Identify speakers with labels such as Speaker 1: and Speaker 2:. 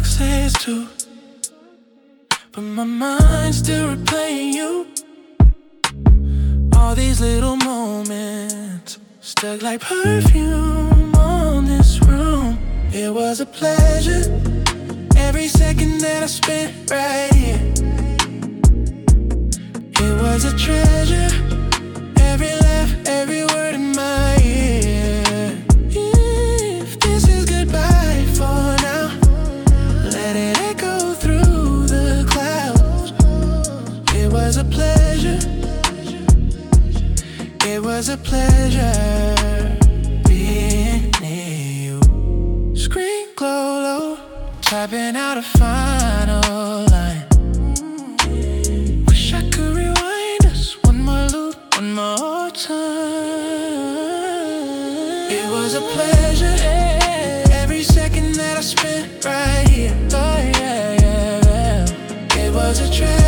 Speaker 1: clock says 2, but my mind's still replaying you. All these little moments stuck like perfume on this room. It was a pleasure, every second that I spent right here. It was a treasure, every laugh, every word in my ear. If this is goodbye for now, let it echo through the clouds. It was a pleasure, it was a pleasure being near you. Screen glow low, typing out a final line. Wish I could rewind us one more loop, one more time. It was a pleasure, every second that I spent right here. Oh yeah, yeah, yeah. It was a treasure.